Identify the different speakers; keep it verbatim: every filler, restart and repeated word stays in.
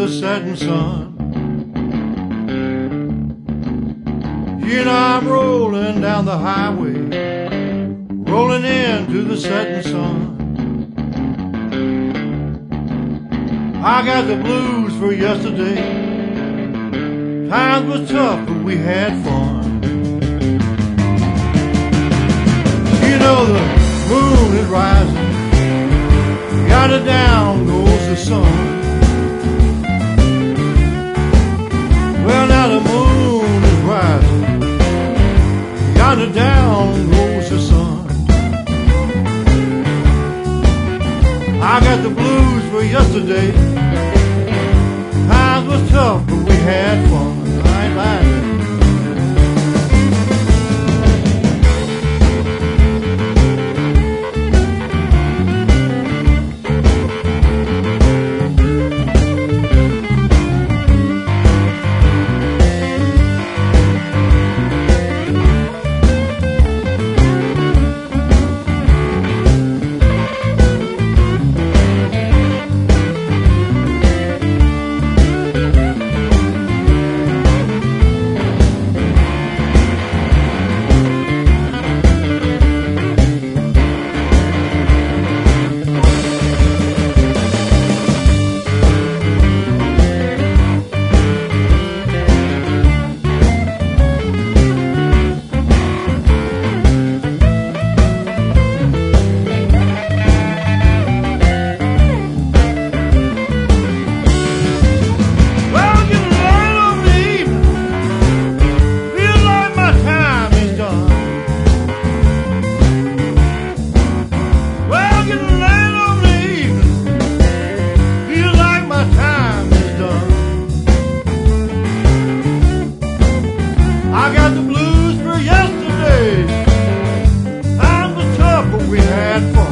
Speaker 1: the setting sun. You know I'm rolling down the highway, rolling into the setting sun. I got the blues for yesterday. Times were tough, but we had fun. You know the moon is rising, yonder down goes the sun. Well, now the moon is rising, yonder down goes the sun. I got the blues for yesterday. Times was tough, but we had fun. I ain't lying. I got the blues for yesterday. Times were tough, but we had fun.